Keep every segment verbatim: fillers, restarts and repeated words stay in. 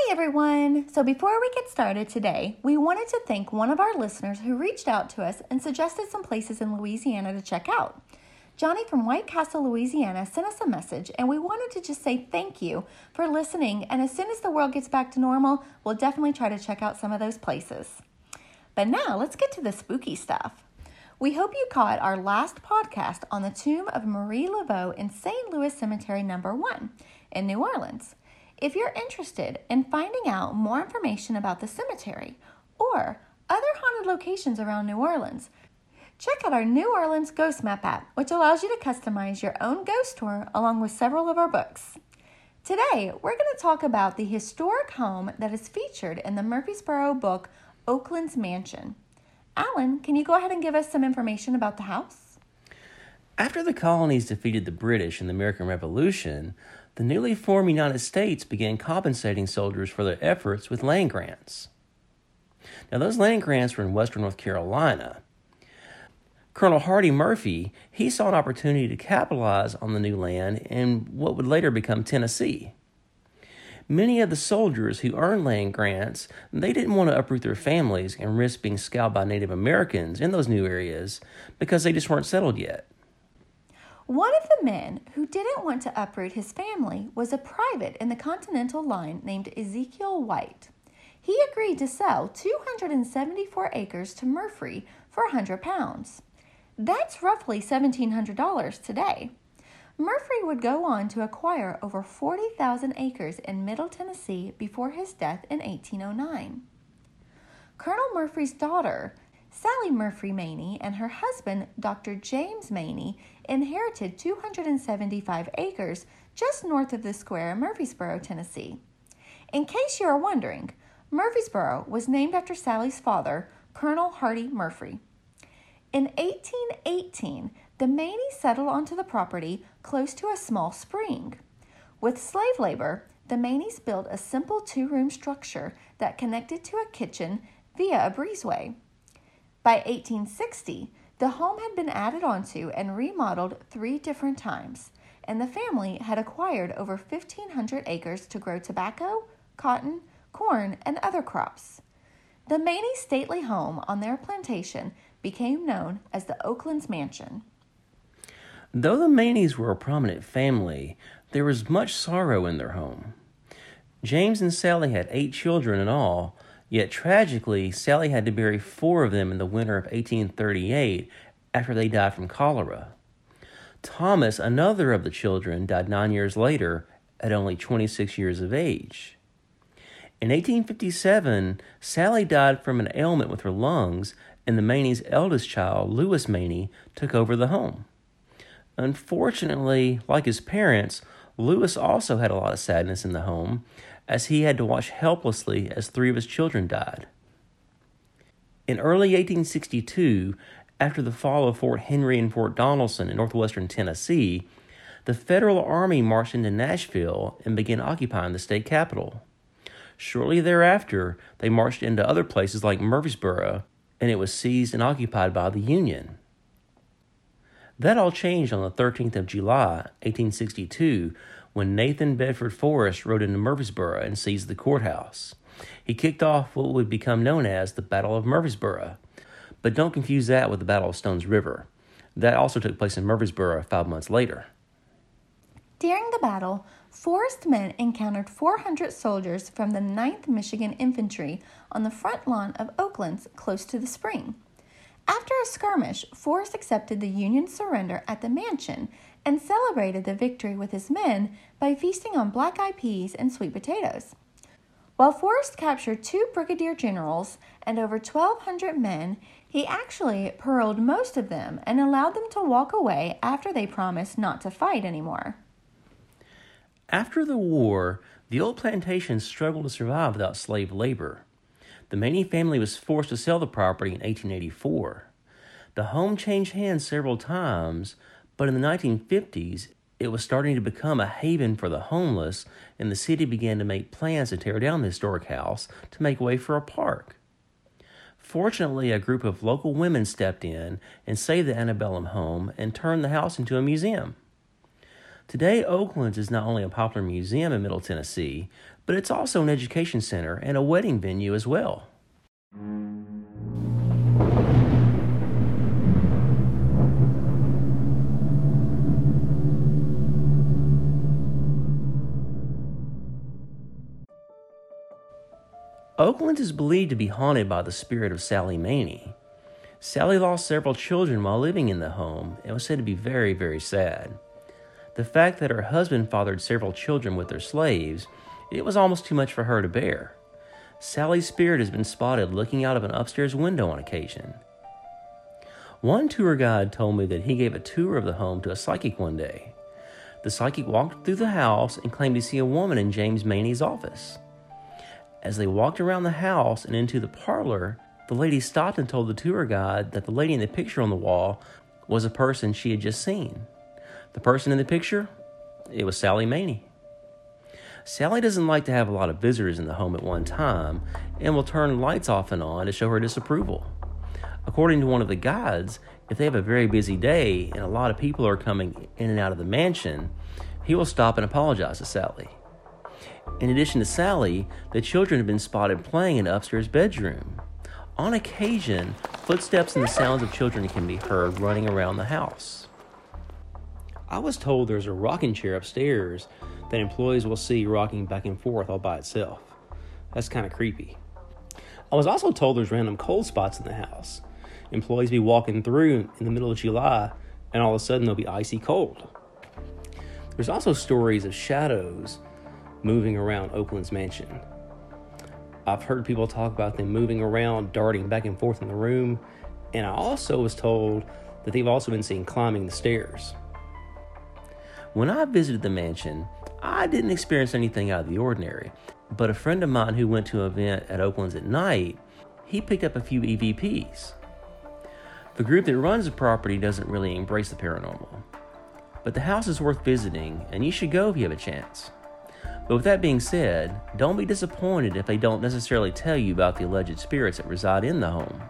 Hi everyone! So before we get started today, we wanted to thank one of our listeners who reached out to us and suggested some places in Louisiana to check out. Johnny from White Castle, Louisiana sent us a message and we wanted to just say thank you for listening, and as soon as the world gets back to normal, we'll definitely try to check out some of those places. But now let's get to the spooky stuff. We hope you caught our last podcast on the tomb of Marie Laveau in Saint Louis Cemetery number one in New Orleans. If you're interested in finding out more information about the cemetery or other haunted locations around New Orleans, check out our New Orleans Ghost Map app, which allows you to customize your own ghost tour along with several of our books. Today, we're going to talk about the historic home that is featured in the Murfreesboro book, Oakland's Mansion. Alan, can you go ahead and give us some information about the house? After the colonies defeated the British in the American Revolution, the newly formed United States began compensating soldiers for their efforts with land grants. Now, those land grants were in western North Carolina. Colonel Hardy Murphy, he saw an opportunity to capitalize on the new land in what would later become Tennessee. Many of the soldiers who earned land grants, they didn't want to uproot their families and risk being scalped by Native Americans in those new areas because they just weren't settled yet. One of the men who didn't want to uproot his family was a private in the Continental Line named Ezekiel White. He agreed to sell two hundred seventy-four acres to Murphy for one hundred pounds. That's roughly seventeen hundred dollars today. Murphy would go on to acquire over forty thousand acres in Middle Tennessee before his death in eighteen oh nine. Colonel Murphy's daughter, Sally Murphy Maney, and her husband, Doctor James Maney, inherited two hundred seventy-five acres just north of the square in Murfreesboro, Tennessee. In case you are wondering, Murfreesboro was named after Sally's father, Colonel Hardy Murphy. In eighteen eighteen, the Maneys settled onto the property close to a small spring. With slave labor, the Maneys built a simple two-room structure that connected to a kitchen via a breezeway. By eighteen sixty, the home had been added onto and remodeled three different times, and the family had acquired over fifteen hundred acres to grow tobacco, cotton, corn, and other crops. The Maney stately home on their plantation became known as the Oakland's Mansion. Though the Maneys were a prominent family, there was much sorrow in their home. James and Sally had eight children in all, yet tragically, Sally had to bury four of them in the winter of eighteen thirty-eight after they died from cholera. Thomas, another of the children, died nine years later at only twenty-six years of age. In eighteen fifty-seven, Sally died from an ailment with her lungs, and the Maney's eldest child, Louis Maney, took over the home. Unfortunately, like his parents, Louis also had a lot of sadness in the home, as he had to watch helplessly as three of his children died. In early eighteen sixty-two, after the fall of Fort Henry and Fort Donelson in northwestern Tennessee, the Federal Army marched into Nashville and began occupying the state capital. Shortly thereafter, they marched into other places like Murfreesboro, and it was seized and occupied by the Union. That all changed on the thirteenth of July, eighteen sixty-two, when Nathan Bedford Forrest rode into Murfreesboro and seized the courthouse. He kicked off what would become known as the Battle of Murfreesboro. But don't confuse that with the Battle of Stones River. That also took place in Murfreesboro five months later. During the battle, Forrest's men encountered four hundred soldiers from the ninth Michigan Infantry on the front lawn of Oakland's close to the spring. After a skirmish, Forrest accepted the Union surrender at the mansion and celebrated the victory with his men by feasting on black-eyed peas and sweet potatoes. While Forrest captured two brigadier generals and over twelve hundred men, he actually paroled most of them and allowed them to walk away after they promised not to fight anymore. After the war, the old plantation struggled to survive without slave labor. The Maney family was forced to sell the property in eighteen eighty-four. The home changed hands several times, but in the nineteen fifties, it was starting to become a haven for the homeless, and the city began to make plans to tear down the historic house to make way for a park. Fortunately, a group of local women stepped in and saved the antebellum home and turned the house into a museum. Today, Oakland's is not only a popular museum in Middle Tennessee, but it's also an education center and a wedding venue as well. Oakland is believed to be haunted by the spirit of Sally Maney. Sally lost several children while living in the home and was said to be very, very sad. The fact that her husband fathered several children with their slaves, it was almost too much for her to bear. Sally's spirit has been spotted looking out of an upstairs window on occasion. One tour guide told me that he gave a tour of the home to a psychic one day. The psychic walked through the house and claimed to see a woman in James Maney's office. As they walked around the house and into the parlor, the lady stopped and told the tour guide that the lady in the picture on the wall was a person she had just seen. The person in the picture? It was Sally Maney. Sally doesn't like to have a lot of visitors in the home at one time and will turn lights off and on to show her disapproval. According to one of the guides, if they have a very busy day and a lot of people are coming in and out of the mansion, he will stop and apologize to Sally. In addition to Sally, the children have been spotted playing in the upstairs bedroom. On occasion, footsteps and the sounds of children can be heard running around the house. I was told there's a rocking chair upstairs that employees will see rocking back and forth all by itself. That's kind of creepy. I was also told there's random cold spots in the house. Employees be walking through in the middle of July, and all of a sudden they'll be icy cold. There's also stories of shadows moving around Oakland's mansion. I've heard people talk about them moving around, darting back and forth in the room, and I also was told that they've also been seen climbing the stairs. When I visited the mansion, I didn't experience anything out of the ordinary, but a friend of mine who went to an event at Oakland's at night, he picked up a few E V Ps. The group that runs the property doesn't really embrace the paranormal, but the house is worth visiting, and you should go if you have a chance. But with that being said, don't be disappointed if they don't necessarily tell you about the alleged spirits that reside in the home.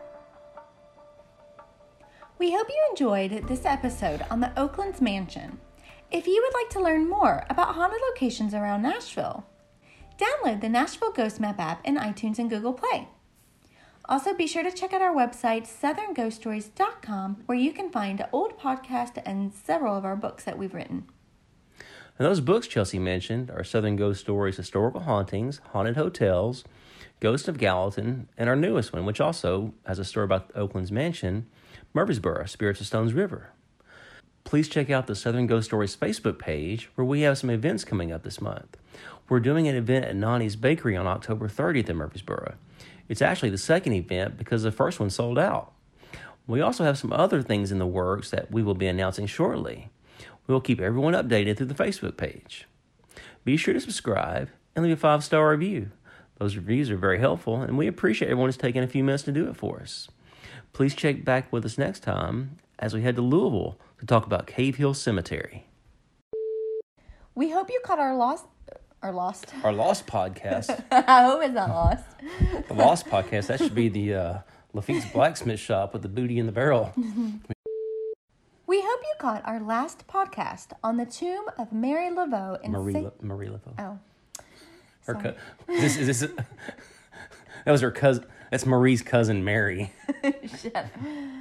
We hope you enjoyed this episode on the Oakland's Mansion. If you would like to learn more about haunted locations around Nashville, download the Nashville Ghost Map app in iTunes and Google Play. Also, be sure to check out our website, southern ghost stories dot com, where you can find old podcasts and several of our books that we've written. And those books Chelsea mentioned are Southern Ghost Stories, Historical Hauntings, Haunted Hotels, Ghost of Gallatin, and our newest one, which also has a story about Oakland's mansion, Murfreesboro, Spirits of Stones River. Please check out the Southern Ghost Stories Facebook page, where we have some events coming up this month. We're doing an event at Nani's Bakery on October thirtieth in Murfreesboro. It's actually the second event because the first one sold out. We also have some other things in the works that we will be announcing shortly. We'll keep everyone updated through the Facebook page. Be sure to subscribe and leave a five-star review. Those reviews are very helpful, and we appreciate everyone who's taking a few minutes to do it for us. Please check back with us next time as we head to Louisville to talk about Cave Hill Cemetery. We hope you caught our lost... Our lost? Our Lost podcast. I hope it's not lost. The Lost podcast, that should be the uh, Lafitte's Blacksmith Shop with the booty in the barrel. We hope you caught our last podcast on the tomb of Mary Laveau in Marie, Saint... La- Marie Laveau. Oh. Her co- this is this, that was her cousin. That's Marie's cousin Mary. Shut up.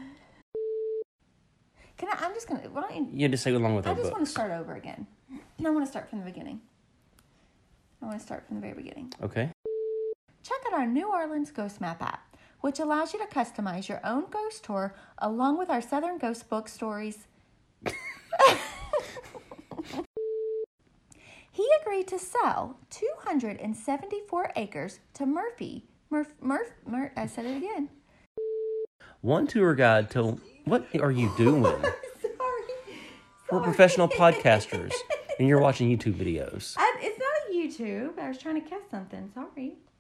Can I? I'm just gonna. Why don't you? You had to say along with I her just books. want to start over again. I want to start from the beginning. I want to start from the very beginning. Okay. Check out our New Orleans Ghost Map app, which allows you to customize your own ghost tour along with our Southern Ghost book stories. He agreed to sell two hundred seventy-four acres to Murphy. Murph, Murph, Murph, I said it again. One tour guide told, what are you doing? Sorry. We're Sorry. professional podcasters, and you're watching YouTube videos. I, it's not a YouTube. I was trying to catch something. Sorry.